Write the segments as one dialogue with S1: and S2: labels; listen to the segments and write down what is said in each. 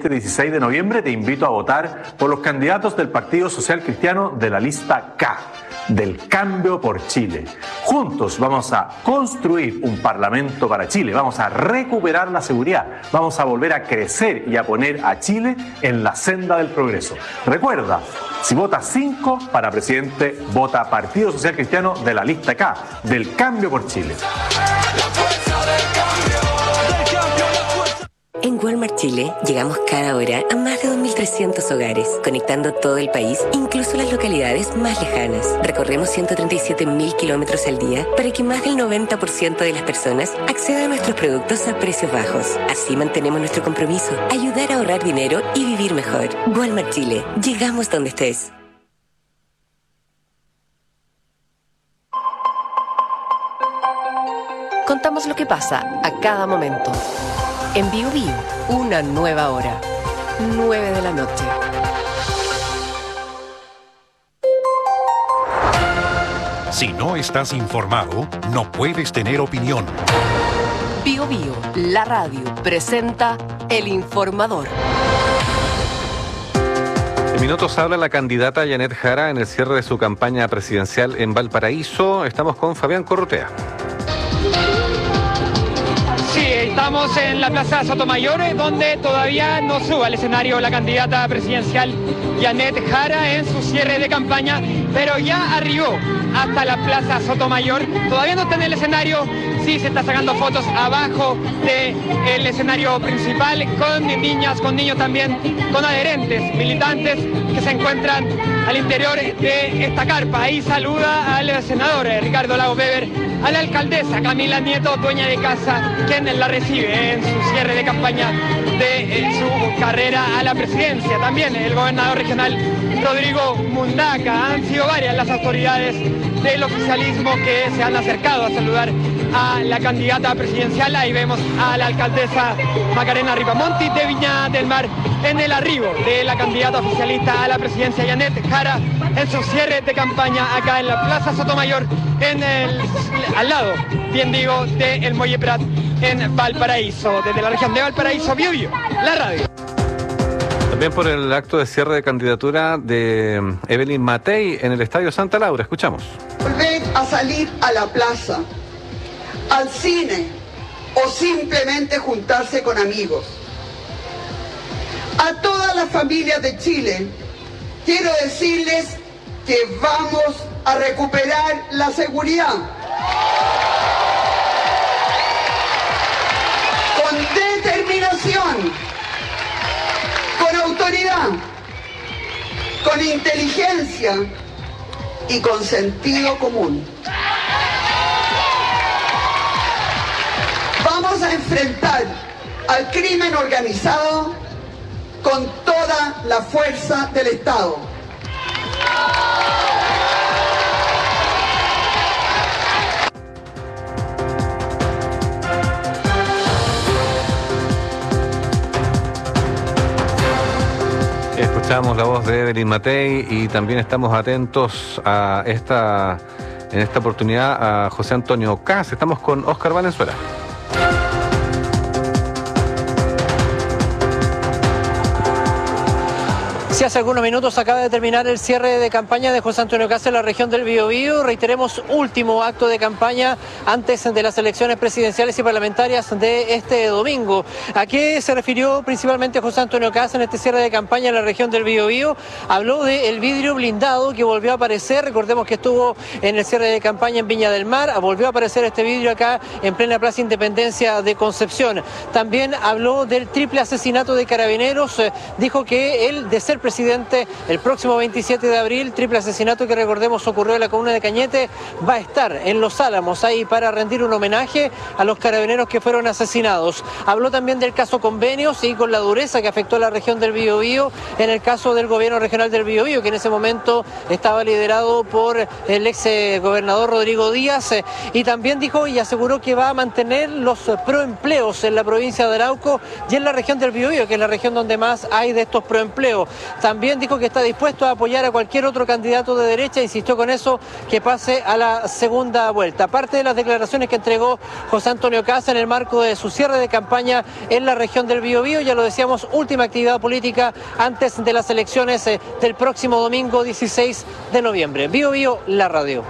S1: este 16 de noviembre te invito a votar por los candidatos del Partido Social Cristiano de la lista K, del Cambio por Chile. Juntos vamos a construir un parlamento para Chile, vamos a recuperar la seguridad, vamos a volver a crecer y a poner a Chile en la senda del progreso. Recuerda, si votas 5 para presidente, vota Partido Social Cristiano de la lista K, del Cambio por Chile.
S2: En Walmart Chile llegamos cada hora a más de 2.300 hogares, conectando todo el país, incluso las localidades más lejanas. Recorremos 137.000 kilómetros al día para que más del 90% de las personas accedan a nuestros productos a precios bajos. Así mantenemos nuestro compromiso, ayudar a ahorrar dinero y vivir mejor. Walmart Chile, llegamos donde estés.
S3: Contamos lo que pasa a cada momento. En Bio Bio, una nueva hora. 9 de la noche.
S4: Si no estás informado, no puedes tener opinión.
S3: Bio Bio, la radio, presenta El Informador.
S5: En minutos habla la candidata Janet Jara en el cierre de su campaña presidencial en Valparaíso. Estamos con Fabián Corrotea.
S6: Sí, estamos en la Plaza Sotomayor, donde todavía no sube al escenario la candidata presidencial Janet Jara en su cierre de campaña, pero ya arribó hasta la Plaza Sotomayor. Todavía no está en el escenario, sí se está sacando fotos abajo del escenario principal con niñas, con niños también, con adherentes, militantes que se encuentran al interior de esta carpa. Ahí saluda al senador Ricardo Lagos Weber, a la alcaldesa Camila Nieto, dueña de casa, quien la recibe en su cierre de campaña de su carrera a la presidencia. También el gobernador regional Rodrigo Mundaca. Han sido varias las autoridades del oficialismo que se han acercado a saludar a la candidata presidencial. Ahí vemos a la alcaldesa Macarena Ripamonti de Viña del Mar en el arribo de la candidata oficialista a la presidencia Janet Jara en su cierre de campaña acá en la Plaza Sotomayor, al lado, bien digo, del Muelle Prat en Valparaíso. Desde la región de Valparaíso, Bio Bio, la radio.
S5: También por el acto de cierre de candidatura de Evelyn Matei en el Estadio Santa Laura. Escuchamos.
S7: Volver a salir a la plaza, al cine o simplemente juntarse con amigos. A todas las familias de Chile quiero decirles que vamos a recuperar la seguridad. Con determinación, con autoridad, con inteligencia y con sentido común. Vamos a enfrentar al crimen organizado con toda la fuerza del Estado.
S5: Escuchamos la voz de Evelyn Matei y también estamos atentos en esta oportunidad a José Antonio Kast. Estamos con Óscar Valenzuela.
S8: Sí, hace algunos minutos acaba de terminar el cierre de campaña de José Antonio Kast en la región del Biobío. Reiteremos, último acto de campaña antes de las elecciones presidenciales y parlamentarias de este domingo. ¿A qué se refirió principalmente José Antonio Kast en este cierre de campaña en la región del Biobío? Habló del vidrio blindado que volvió a aparecer. Recordemos que estuvo en el cierre de campaña en Viña del Mar. Volvió a aparecer este vidrio acá en plena Plaza Independencia de Concepción. También habló del triple asesinato de Carabineros. Dijo que él, de ser presidente el próximo 27 de abril, triple asesinato que recordemos ocurrió en la comuna de Cañete, va a estar en Los Álamos ahí para rendir un homenaje a los carabineros que fueron asesinados. Habló también del caso Convenios y con la dureza que afectó a la región del Biobío en el caso del gobierno regional del Biobío, que en ese momento estaba liderado por el ex gobernador Rodrigo Díaz, y también dijo y aseguró que va a mantener los proempleos en la provincia de Arauco y en la región del Biobío, que es la región donde más hay de estos proempleos. también dijo que está dispuesto a apoyar a cualquier otro candidato de derecha, insistió con eso, que pase a la segunda vuelta. Aparte de las declaraciones que entregó José Antonio Kast en el marco de su cierre de campaña en la región del Biobío, ya lo decíamos, última actividad política antes de las elecciones del próximo domingo 16 de noviembre. Biobío, la radio.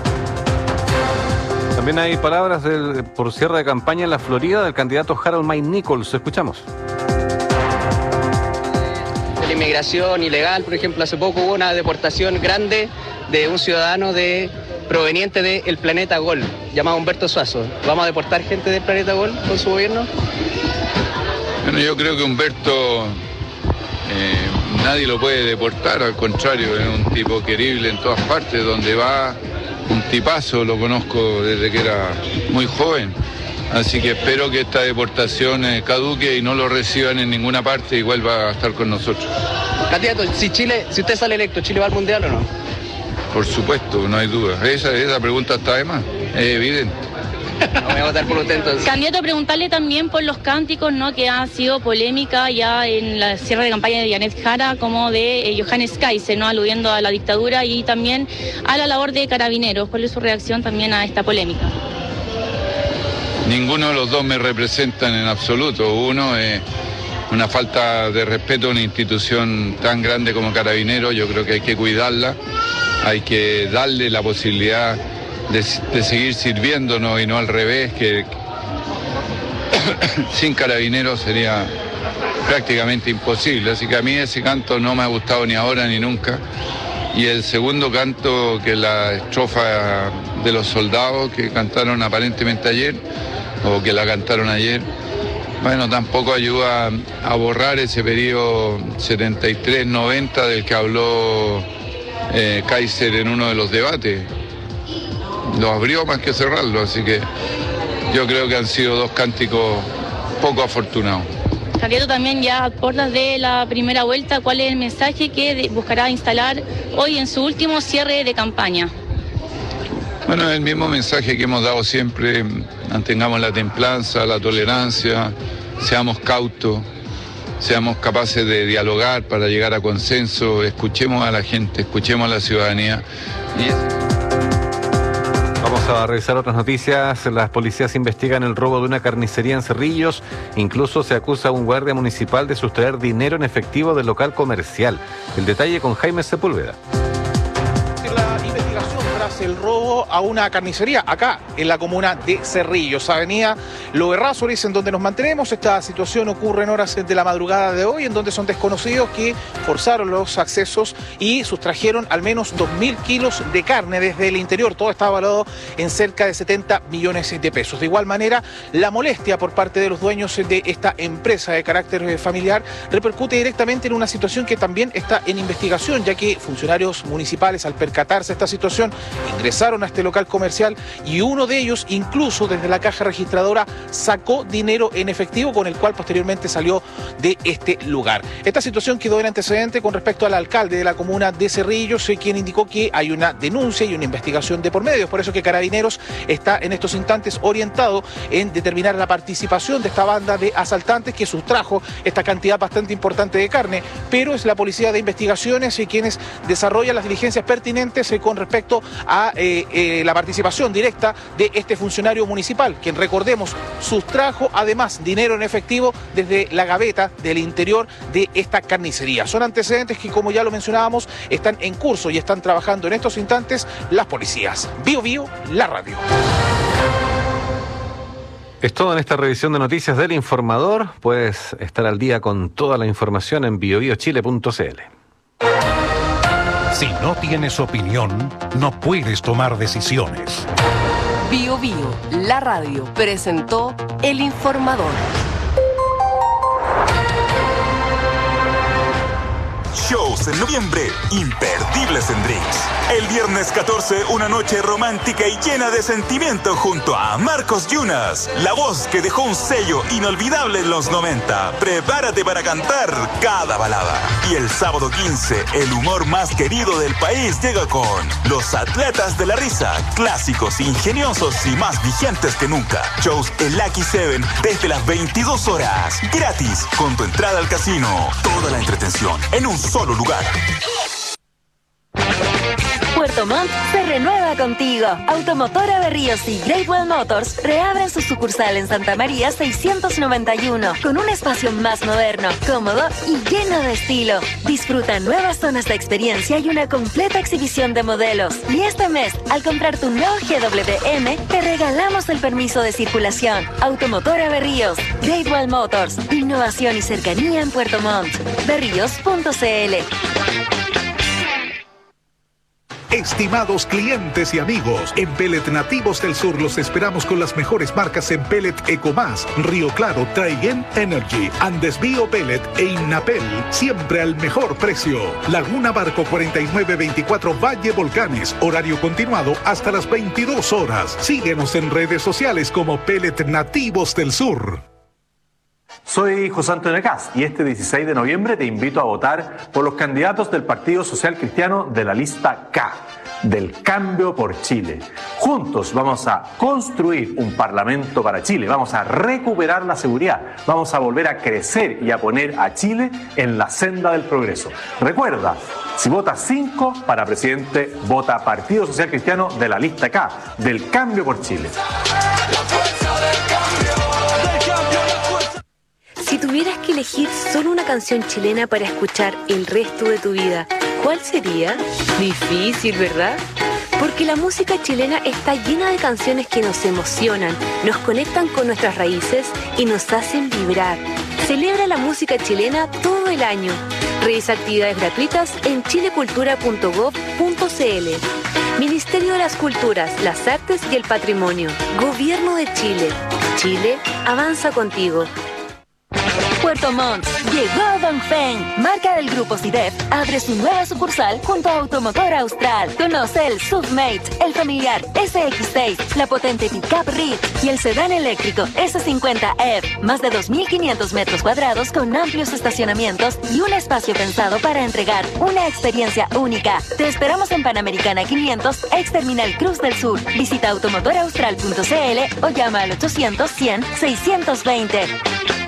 S5: También hay palabras por cierre de campaña en la Florida del candidato Harold Mike Nichols. Escuchamos.
S9: De la inmigración ilegal, por ejemplo, hace poco hubo una deportación grande de un ciudadano proveniente del Planeta Gol, llamado Humberto Suazo. ¿Vamos a deportar gente del Planeta Gol con su gobierno?
S10: Bueno, yo creo que Humberto nadie lo puede deportar, al contrario, es un tipo querible en todas partes, donde va, un tipazo, lo conozco desde que era muy joven, así que espero que esta deportación caduque y no lo reciban en ninguna parte y vuelva a estar con nosotros.
S9: Candidato, si usted sale electo, ¿Chile va al Mundial o no?
S10: Por supuesto, no hay duda, esa pregunta está de más, es evidente.
S9: No voy a votar por usted entonces.
S11: Candidato, preguntarle también por los cánticos, ¿no?, que ha sido polémica ya en la cierre de campaña de Janet Jara, como de Johannes Kaiser, ¿no?, aludiendo a la dictadura y también a la labor de Carabineros. ¿Cuál es su reacción también a esta polémica?
S10: Ninguno de los dos me representan en absoluto. Uno es una falta de respeto a una institución tan grande como Carabineros. Yo creo que hay que cuidarla, hay que darle la posibilidad de seguir sirviéndonos y no al revés, que sin Carabineros sería prácticamente imposible. Así que a mí ese canto no me ha gustado ni ahora ni nunca. Y el segundo canto, que es la estrofa de los soldados que cantaron aparentemente ayer, o que la cantaron ayer, bueno, tampoco ayuda a borrar ese periodo 73-90 del que habló Kaiser en uno de los debates. Lo abrió más que cerrarlo, así que yo creo que han sido dos cánticos poco afortunados.
S11: Candidato, también ya a puertas de la primera vuelta, ¿cuál es el mensaje que buscará instalar hoy en su último cierre de campaña?
S10: Bueno, el mismo mensaje que hemos dado siempre: mantengamos la templanza, la tolerancia, seamos cautos, seamos capaces de dialogar para llegar a consenso, escuchemos a la gente, escuchemos a la ciudadanía.
S5: Vamos a revisar otras noticias. Las policías investigan el robo de una carnicería en Cerrillos. Incluso se acusa a un guardia municipal de sustraer dinero en efectivo del local comercial. El detalle con Jaime Sepúlveda.
S12: La investigación tras el robo a una carnicería acá en la comuna de Cerrillos, avenida Los Errázuriz, en donde nos mantenemos. Esta situación ocurre en horas de la madrugada de hoy, en donde son desconocidos que forzaron los accesos y sustrajeron al menos 2.000 kilos de carne desde el interior. Todo está valorado en cerca de 70 millones de pesos. De igual manera, la molestia por parte de los dueños de esta empresa de carácter familiar repercute directamente en una situación que también está en investigación, ya que funcionarios municipales, al percatarse de esta situación, ingresaron a este local comercial y uno de ellos, incluso desde la caja registradora, sacó dinero en efectivo, con el cual posteriormente salió de este lugar. Esta situación quedó en antecedente con respecto al alcalde de la comuna de Cerrillos, quien indicó que hay una denuncia y una investigación de por medio. Por eso que Carabineros está en estos instantes orientado en determinar la participación de esta banda de asaltantes que sustrajo esta cantidad bastante importante de carne, pero es la Policía de Investigaciones quienes desarrollan las diligencias pertinentes con respecto a la participación directa de este funcionario municipal, quien, recordemos, sustrajo además dinero en efectivo desde la gaveta del interior de esta carnicería. Son antecedentes que, como ya lo mencionábamos, están en curso y están trabajando en estos instantes las policías. Biobío, la radio.
S5: Es todo en esta revisión de noticias del Informador. Puedes estar al día con toda la información en biobiochile.cl.
S4: Si no tienes opinión, no puedes tomar decisiones.
S3: Biobío, la radio, presentó El Informador.
S13: Show 14 de noviembre, imperdibles en Drinks. El viernes 14, una noche romántica y llena de sentimiento junto a Marcos Yunas, la voz que dejó un sello inolvidable en los 90. Prepárate para cantar cada balada. Y el sábado 15, el humor más querido del país llega con Los Atletas de la Risa, clásicos, ingeniosos y más vigentes que nunca. Shows en Lucky 7 desde las 22 horas, gratis, con tu entrada al casino. Toda la entretención en un solo lugar.
S14: Puerto Montt se renueva contigo. Automotora Berríos y Great Wall Motors reabren su sucursal en Santa María 691 con un espacio más moderno, cómodo y lleno de estilo. Disfruta nuevas zonas de experiencia y una completa exhibición de modelos. Y este mes, al comprar tu nuevo GWM, te regalamos el permiso de circulación. Automotora Berríos, Great Wall Motors, innovación y cercanía en Puerto Montt. Berríos.cl.
S15: Estimados clientes y amigos, en Pellet Nativos del Sur los esperamos con las mejores marcas en Pellet Ecomás, Río Claro, Traiguén Energy, Andes Bio Pellet e Innapel, siempre al mejor precio. Laguna Barco 4924 Valle Volcanes, horario continuado hasta las 22 horas. Síguenos en redes sociales como Pellet Nativos del Sur.
S1: Soy José Antonio Caz y este 16 de noviembre te invito a votar por los candidatos del Partido Social Cristiano de la lista K, del Cambio por Chile. Juntos vamos a construir un parlamento para Chile, vamos a recuperar la seguridad, vamos a volver a crecer y a poner a Chile en la senda del progreso. Recuerda, si votas 5 para presidente, vota Partido Social Cristiano de la lista K, del Cambio por Chile.
S16: Si tuvieras que elegir solo una canción chilena para escuchar el resto de tu vida, ¿cuál sería? Difícil, ¿verdad? Porque la música chilena está llena de canciones que nos emocionan, nos conectan con nuestras raíces y nos hacen vibrar. Celebra la música chilena todo el año. Revisa actividades gratuitas en chilecultura.gov.cl. Ministerio de las Culturas, las Artes y el Patrimonio. Gobierno de Chile. Chile avanza contigo.
S14: Puerto Montt, llegó Dongfeng, marca del grupo CIDEF, abre su nueva sucursal junto a Automotora Austral. Conoce el Submate, el familiar SX6, la potente Pickup Rit y el sedán eléctrico S50F. Más de 2.500 metros cuadrados con amplios estacionamientos y un espacio pensado para entregar una experiencia única. Te esperamos en Panamericana 500, ex Terminal Cruz del Sur. Visita automotoraaustral.cl o llama al 800-100-620.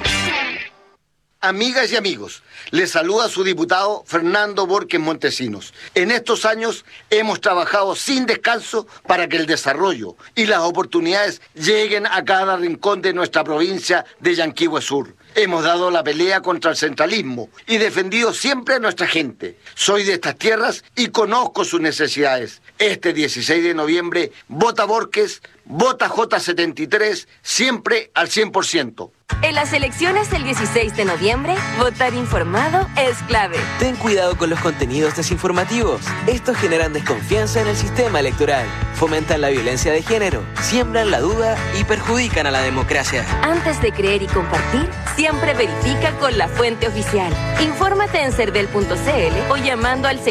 S17: Amigas y amigos, les saluda su diputado Fernando Borges Montesinos. En estos años hemos trabajado sin descanso para que el desarrollo y las oportunidades lleguen a cada rincón de nuestra provincia de Yanquihue Sur. Hemos dado la pelea contra el centralismo y defendido siempre a nuestra gente. Soy de estas tierras y conozco sus necesidades. Este 16 de noviembre, vota Borges, vota J73, siempre al 100%.
S14: En las elecciones del 16 de noviembre, votar informado es clave.
S18: Ten cuidado con los contenidos desinformativos. Estos generan desconfianza en el sistema electoral, fomentan la violencia de género, siembran la duda y perjudican a la democracia.
S14: Antes de creer y compartir, siempre verifica con la fuente oficial. Infórmate en cervel.cl o llamando al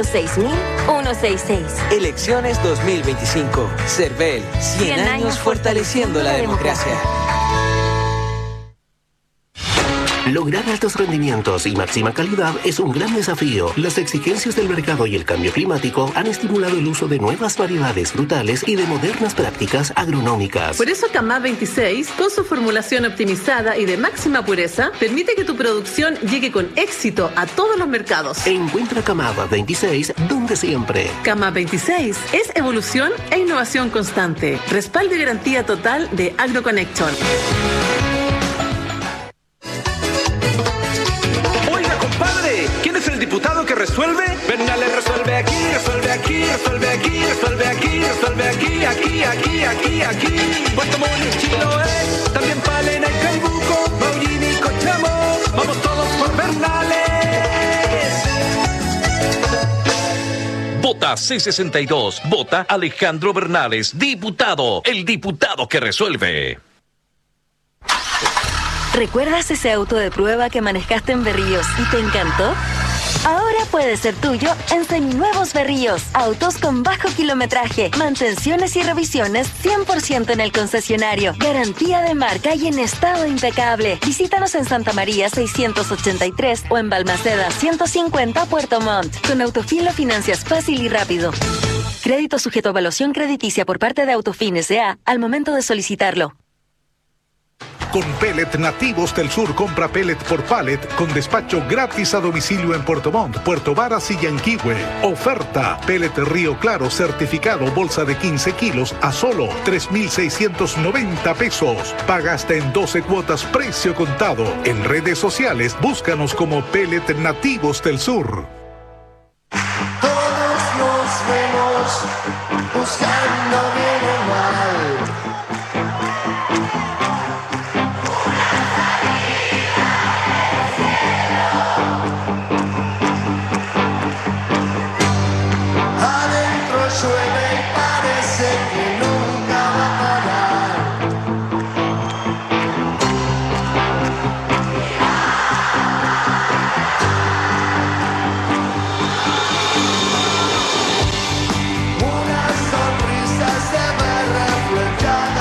S14: 606.166.
S18: Elecciones 2025. Cervel, 100 años fortaleciendo la democracia.
S19: Lograr altos rendimientos y máxima calidad es un gran desafío. Las exigencias del mercado y el cambio climático han estimulado el uso de nuevas variedades frutales y de modernas prácticas agronómicas.
S20: Por eso Camá 26, con su formulación optimizada y de máxima pureza, permite que tu producción llegue con éxito a todos los mercados.
S19: Encuentra Camá 26 donde siempre.
S20: Camá 26 es evolución e innovación constante. Respaldo y garantía total de AgroConnection.
S21: ¿Diputado que resuelve? Bernales resuelve aquí, resuelve aquí, resuelve aquí, resuelve aquí, resuelve aquí, aquí. Puerto Montt, Chiloé, también Palena y Calbuco, Maullín y Cochamo, vamos todos por Bernales.
S22: Vota C62, vota Alejandro Bernales, diputado, el diputado que resuelve.
S14: ¿Recuerdas ese auto de prueba que manejaste en Berríos y te encantó? Ahora puede ser tuyo en seminuevos Berríos. Autos con bajo kilometraje, mantenciones y revisiones 100% en el concesionario. Garantía de marca y en estado impecable. Visítanos en Santa María 683 o en Balmaceda 150 Puerto Montt. Con Autofin lo financias fácil y rápido. Crédito sujeto a evaluación crediticia por parte de Autofin S.A. al momento de solicitarlo.
S15: Con Pellet Nativos del Sur, compra pellet por pallet con despacho gratis a domicilio en Puerto Montt, Puerto Varas y Yanquihue. Oferta: pellet Río Claro certificado bolsa de 15 kilos a solo 3,690 pesos. Paga hasta en 12 cuotas precio contado. En redes sociales, búscanos como Pellet Nativos del Sur.
S21: Todos nos vemos buscando bien o mal. Adentro llueve y parece que nunca va a parar. Una sonrisa se ve reflejada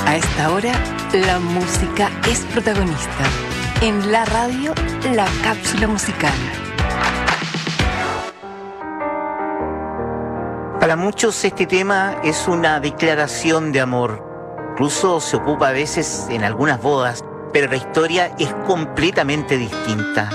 S3: A esta hora, la música es protagonista. En la radio, la cápsula musical.
S2: Para muchos este tema es una declaración de amor. Incluso se ocupa a veces en algunas bodas, pero la historia es completamente distinta.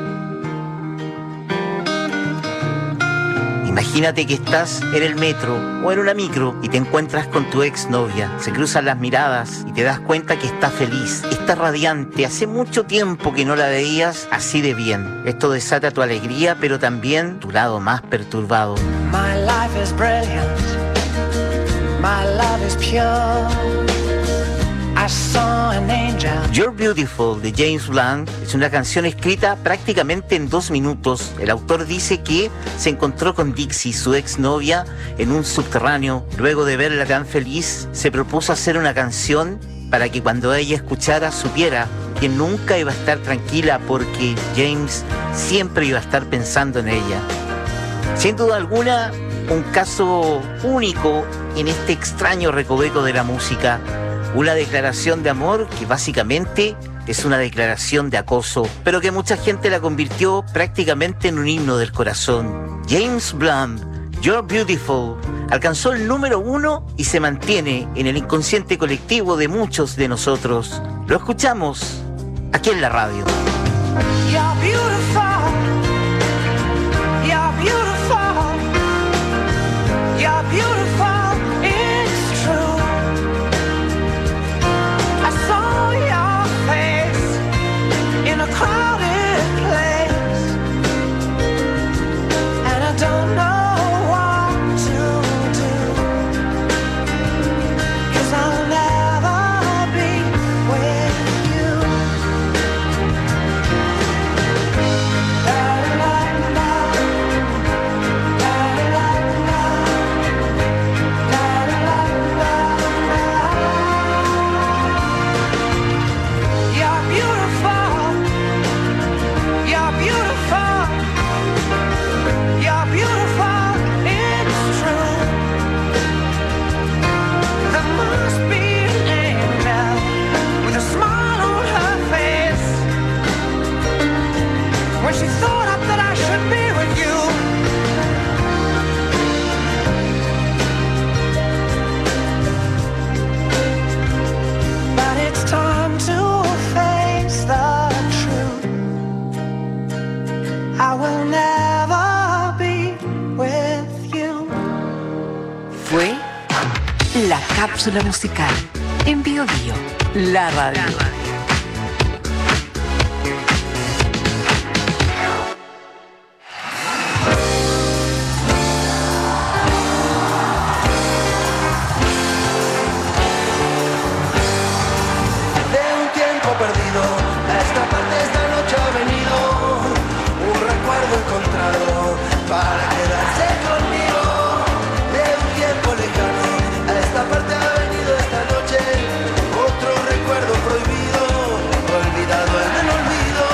S2: Imagínate que estás en el metro o en una micro y te encuentras con tu exnovia. Se cruzan las miradas y te das cuenta que está feliz, está radiante. Hace mucho tiempo que no la veías así de bien. Esto desata tu alegría, pero también tu lado más perturbado.
S6: My life is brilliant. My love is pure. I saw an angel.
S2: You're Beautiful de James Blunt es una canción escrita prácticamente en 2 minutos. El autor dice que se encontró con Dixie, su exnovia, en un subterráneo. Luego de verla tan feliz, se propuso hacer una canción para que cuando ella escuchara supiera que nunca iba a estar tranquila porque James siempre iba a estar pensando en ella. Sin duda alguna, un caso único en este extraño recoveco de la música. Una declaración de amor que básicamente es una declaración de acoso, pero que mucha gente la convirtió prácticamente en un himno del corazón. James Blunt, You're Beautiful, alcanzó el número 1 y se mantiene en el inconsciente colectivo de muchos de nosotros. Lo escuchamos aquí en la radio.
S6: You're beautiful. You're beautiful. You're beautiful. It's true. I saw your face in a crowded place, and I don't know what to do, 'cause I'll never be with you. You're beautiful. You're beautiful. You're beautiful. It's true. There must be an angel with a smile on her face when she thought up that I should be with you. But it's time to face the truth. I will never be with you.
S3: Fue la cápsula musical en Bio Bio, la radio.
S21: De un tiempo perdido, a esta parte esta noche ha venido un recuerdo encontrado para quedarse conmigo. De un tiempo lejano, a esta parte ha venido esta noche otro recuerdo prohibido, olvidado en el olvido.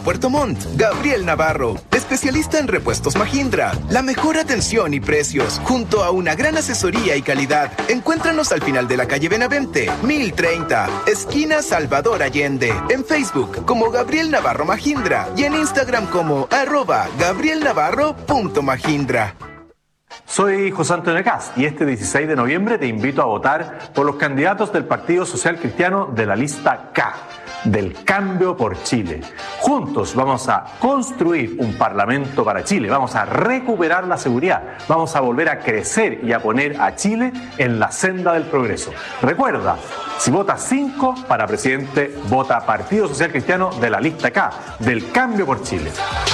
S7: Puerto Montt, Gabriel Navarro, especialista en repuestos Mahindra. La mejor atención y precios, junto a una gran asesoría y calidad. Encuéntranos al final de la calle Benavente, 1030, esquina Salvador Allende. En Facebook como Gabriel Navarro Mahindra y en Instagram como @gabrielnavarro.mahindra.
S1: Soy José Antonio Cast y este 16 de noviembre te invito a votar por los candidatos del Partido Social Cristiano de la lista K, del Cambio por Chile. Juntos vamos a construir un parlamento para Chile, vamos a recuperar la seguridad, vamos a volver a crecer y a poner a Chile en la senda del progreso. Recuerda, si votas 5 para presidente, vota Partido Social Cristiano de la lista K, del Cambio por Chile.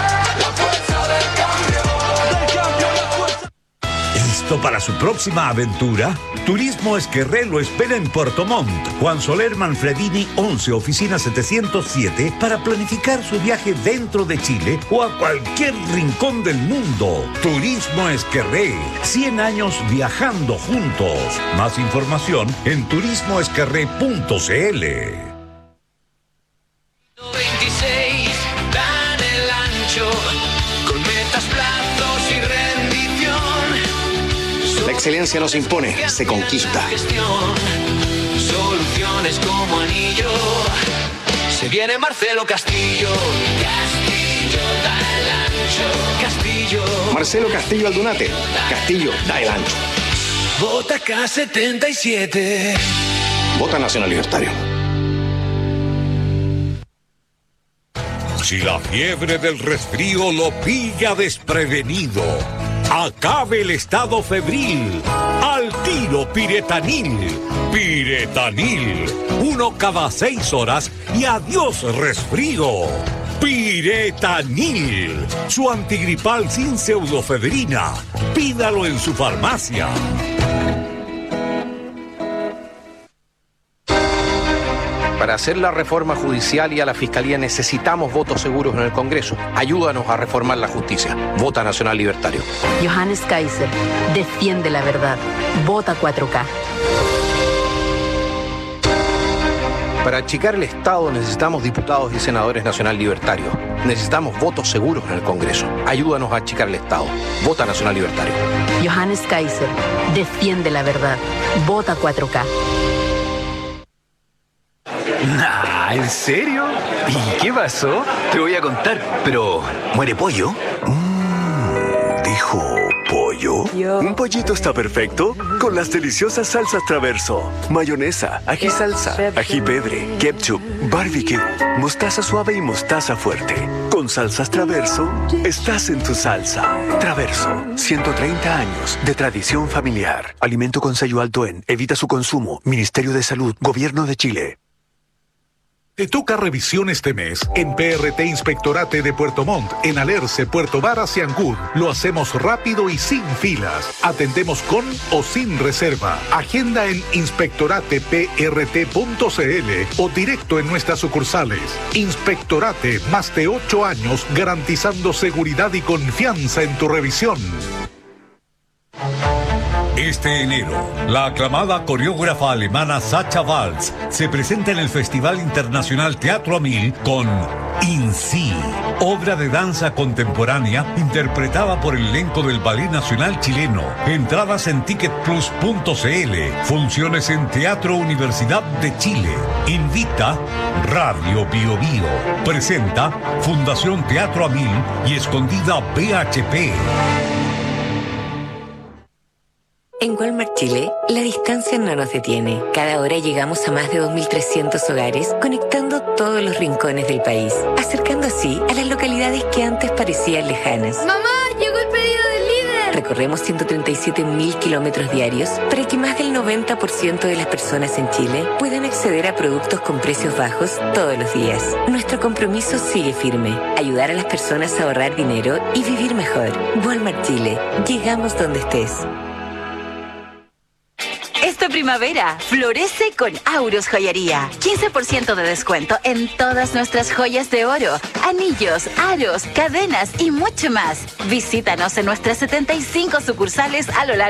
S8: ¿Listo para su próxima aventura? Turismo Esquerré lo espera en Puerto Montt. Juan Soler Manfredini 11, oficina 707, para planificar su viaje dentro de Chile o a cualquier rincón del mundo. Turismo Esquerré, 100 años viajando juntos. Más información en turismoesquerré.cl.
S21: 26 dan el ancho con metas, plazos y rendición.
S23: La excelencia no se impone, se conquista.
S21: Soluciones como anillo. Se viene Marcelo Castillo. Castillo da el ancho. Castillo.
S23: Marcelo Castillo Aldunate. Castillo da el ancho.
S21: Vota K77.
S23: Vota Nacional Libertario.
S8: Si la fiebre del resfrío lo pilla desprevenido, acabe el estado febril. Al tiro Piretanil. Piretanil. 1 cada 6 horas y adiós resfrío. Piretanil. Su antigripal sin pseudofedrina. Pídalo en su farmacia.
S24: Para hacer la reforma judicial y a la Fiscalía necesitamos votos seguros en el Congreso. Ayúdanos a reformar la justicia. Vota Nacional Libertario.
S25: Johannes Kaiser, defiende la verdad. Vota 4K.
S24: Para achicar el Estado necesitamos diputados y senadores Nacional Libertario. Necesitamos votos seguros en el Congreso. Ayúdanos a achicar el Estado. Vota Nacional Libertario.
S25: Johannes Kaiser, defiende la verdad. Vota 4K.
S26: Nah, ¿en serio? ¿Y qué pasó? Te voy a contar, pero ¿muere pollo?
S27: ¿Dijo pollo? Un pollito está perfecto con las deliciosas salsas Traverso. Mayonesa, ají salsa, ají pebre, ketchup, barbecue, mostaza suave y mostaza fuerte. Con salsas Traverso, estás en tu salsa. Traverso, 130 años de tradición familiar. Alimento con sello alto en. Evita su consumo. Ministerio de Salud, Gobierno de Chile.
S15: Te toca revisión este mes en PRT Inspectorate de Puerto Montt, en Alerce, Puerto Varas y Ancud. Lo hacemos rápido y sin filas. Atendemos con o sin reserva. Agenda en inspectorateprt.cl o directo en nuestras sucursales. Inspectorate, más de 8 años garantizando seguridad y confianza en tu revisión.
S8: Este enero, la aclamada coreógrafa alemana Sacha Waltz se presenta en el Festival Internacional Teatro a Mil con In Si, obra de danza contemporánea interpretada por el elenco del Ballet Nacional Chileno. Entradas en ticketplus.cl. Funciones en Teatro Universidad de Chile. Invita Radio Bio Bio. Presenta Fundación Teatro a Mil y Escondida BHP.
S28: En Walmart Chile, la distancia no nos detiene. Cada hora llegamos a más de 2.300 hogares, conectando todos los rincones del país, acercando así a las localidades que antes parecían lejanas.
S29: ¡Mamá, llegó el pedido del líder!
S28: Recorremos 137.000 kilómetros diarios para que más del 90% de las personas en Chile puedan acceder a productos con precios bajos todos los días. Nuestro compromiso sigue firme: ayudar a las personas a ahorrar dinero y vivir mejor. Walmart Chile, llegamos donde estés.
S14: Esta primavera, florece con Aurus Joyería. 15% de descuento en todas nuestras joyas de oro, anillos, aros, cadenas y mucho más. Visítanos en nuestras 75 sucursales a lo largo